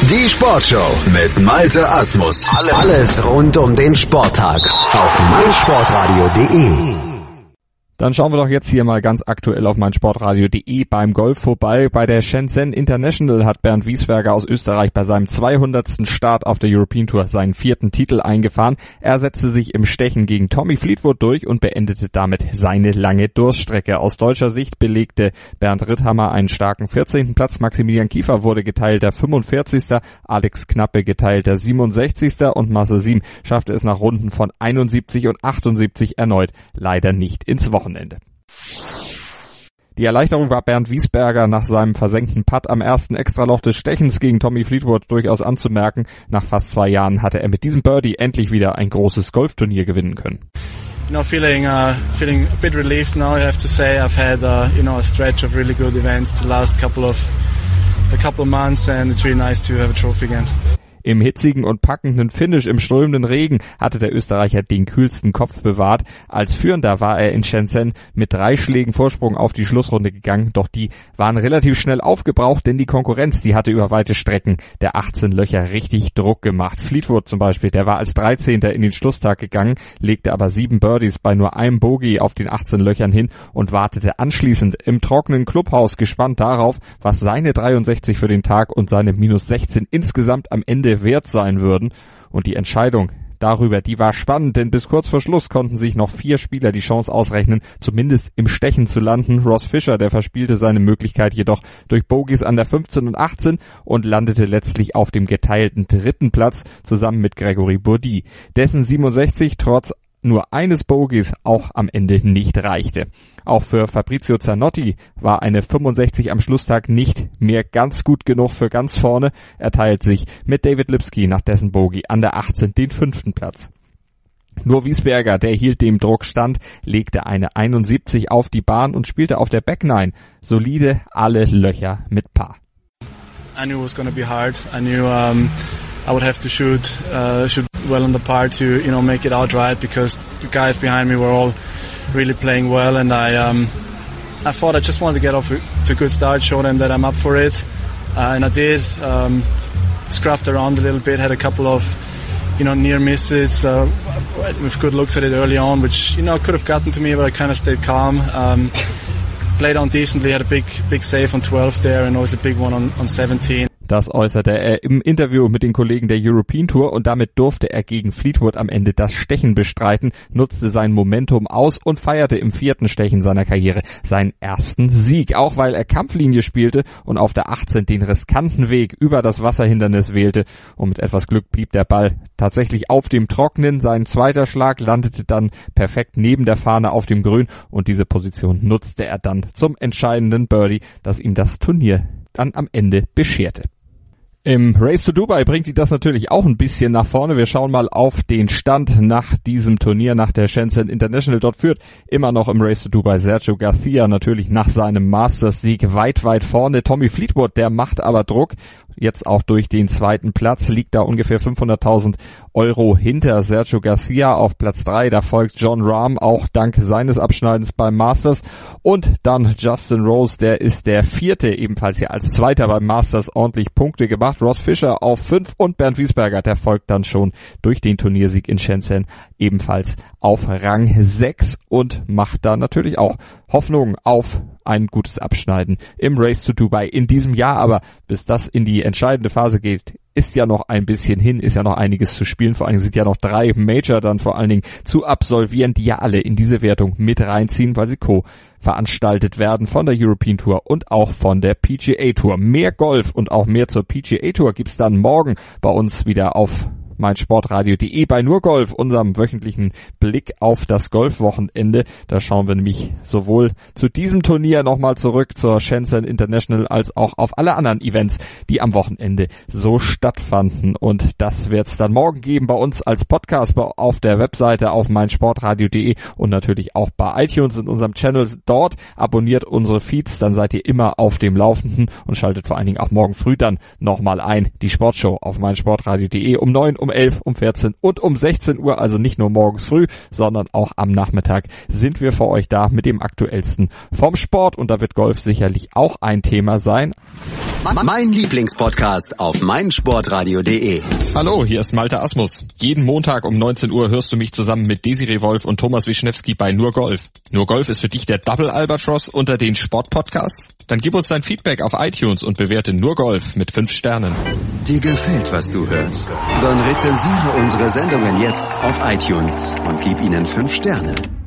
Die Sportshow mit Malte Asmus. Alles rund um den Sporttag auf meinsportradio.de. Dann schauen wir doch jetzt hier mal ganz aktuell auf meinsportradio.de beim Golf vorbei. Bei der Shenzhen International hat Bernd Wiesberger aus Österreich bei seinem 200. Start auf der European Tour seinen 4. Titel eingefahren. Er setzte sich im Stechen gegen Tommy Fleetwood durch und beendete damit seine lange Durststrecke. Aus deutscher Sicht belegte Bernd Ritthammer einen starken 14. Platz. Maximilian Kiefer wurde geteilter 45. Alex Knappe geteilter 67. und Marcel Siem schaffte es nach Runden von 71 und 78 erneut leider nicht ins Wochenende. Die Erleichterung war Bernd Wiesberger nach seinem versenkten Putt am ersten Extraloch des Stechens gegen Tommy Fleetwood durchaus anzumerken. Nach fast 2 Jahren hatte er mit diesem Birdie endlich wieder ein großes Golfturnier gewinnen können. Feeling a bit relieved now. I have to say I've had a stretch of really good events the last couple of months, and it's really nice to have a trophy again. Im hitzigen und packenden Finish im strömenden Regen hatte der Österreicher den kühlsten Kopf bewahrt. Als Führender war er in Shenzhen mit 3 Schlägen Vorsprung auf die Schlussrunde gegangen, doch die waren relativ schnell aufgebraucht, denn die Konkurrenz, die hatte über weite Strecken der 18 Löcher richtig Druck gemacht. Fleetwood zum Beispiel, der war als 13. in den Schlusstag gegangen, legte aber 7 Birdies bei nur einem Bogey auf den 18 Löchern hin und wartete anschließend im trockenen Clubhaus gespannt darauf, was seine 63 für den Tag und seine minus 16 insgesamt am Ende wert sein würden. Und die Entscheidung darüber, die war spannend, denn bis kurz vor Schluss konnten sich noch 4 Spieler die Chance ausrechnen, zumindest im Stechen zu landen. Ross Fisher, der verspielte seine Möglichkeit jedoch durch Bogies an der 15 und 18 und landete letztlich auf dem geteilten 3. Platz zusammen mit Gregory Bourdie, dessen 67 trotz nur eines Bogies auch am Ende nicht reichte. Auch für Fabrizio Zanotti war eine 65 am Schlusstag nicht mehr ganz gut genug für ganz vorne. Er teilt sich mit David Lipsky nach dessen Bogie an der 18 den 5. Platz. Nur Wiesberger, der hielt dem Druck stand, legte eine 71 auf die Bahn und spielte auf der Back 9 solide alle Löcher mit Paar. I knew it was going to be hard. I knew I would have to shoot well on the par to make it outright, because the guys behind me were all really playing well, and I thought I just wanted to get off to a good start, show them that I'm up for it, and I did. Scruffed around a little bit, had a couple of near misses with good looks at it early on, which could have gotten to me, but I kind of stayed calm. Played on decently, had a big save on 12 there, and always a big one on 17. Das äußerte er im Interview mit den Kollegen der European Tour und damit durfte er gegen Fleetwood am Ende das Stechen bestreiten, nutzte sein Momentum aus und feierte im 4. Stechen seiner Karriere seinen ersten Sieg, auch weil er Kampflinie spielte und auf der 18 den riskanten Weg über das Wasserhindernis wählte, und mit etwas Glück blieb der Ball tatsächlich auf dem Trockenen. Sein 2. Schlag landete dann perfekt neben der Fahne auf dem Grün und diese Position nutzte er dann zum entscheidenden Birdie, das ihm das Turnier dann am Ende bescherte. Im Race to Dubai bringt die das natürlich auch ein bisschen nach vorne. Wir schauen mal auf den Stand nach diesem Turnier, nach der Shenzhen International. Dort führt immer noch im Race to Dubai Sergio Garcia natürlich nach seinem Masters-Sieg weit vorne. Tommy Fleetwood, der macht aber Druck. Jetzt auch durch den 2. Platz liegt da ungefähr 500.000 Euro hinter Sergio Garcia auf Platz 3. Da folgt Jon Rahm, auch dank seines Abschneidens beim Masters. Und dann Justin Rose, der ist der 4., ebenfalls hier als 2. beim Masters ordentlich Punkte gemacht. Ross Fisher auf 5 und Bernd Wiesberger, der folgt dann schon durch den Turniersieg in Shenzhen ebenfalls auf Rang 6 und macht da natürlich auch Hoffnung auf ein gutes Abschneiden im Race to Dubai in diesem Jahr. Aber bis das in die entscheidende Phase geht, ist ja noch ein bisschen hin, ist ja noch einiges zu spielen. Vor allen Dingen sind ja noch 3 Major dann vor allen Dingen zu absolvieren, die ja alle in diese Wertung mit reinziehen, weil sie veranstaltet werden von der European Tour und auch von der PGA Tour. Mehr Golf und auch mehr zur PGA Tour gibt's dann morgen bei uns wieder auf meinsportradio.de bei Nur Golf, unserem wöchentlichen Blick auf das Golfwochenende. Da schauen wir nämlich sowohl zu diesem Turnier nochmal zurück zur Shenzhen International als auch auf alle anderen Events, die am Wochenende so stattfanden. Und das wird's dann morgen geben bei uns als Podcast auf der Webseite auf meinsportradio.de und natürlich auch bei iTunes in unserem Channel dort. Abonniert unsere Feeds, dann seid ihr immer auf dem Laufenden und schaltet vor allen Dingen auch morgen früh dann nochmal ein. Die Sportshow auf meinsportradio.de um 9, um 11, um 14 und um 16 Uhr, also nicht nur morgens früh, sondern auch am Nachmittag sind wir für euch da mit dem Aktuellsten vom Sport und da wird Golf sicherlich auch ein Thema sein. Mein Lieblingspodcast auf meinsportradio.de. Hallo, hier ist Malte Asmus. Jeden Montag um 19 Uhr hörst du mich zusammen mit Desiree Wolf und Thomas Wischnewski bei Nur Golf. Nur Golf ist für dich der Double Albatross unter den Sportpodcasts? Dann gib uns dein Feedback auf iTunes und bewerte Nur Golf mit 5 Sternen. Dir gefällt, was du hörst? Dann rezensiere unsere Sendungen jetzt auf iTunes und gib ihnen 5 Sterne.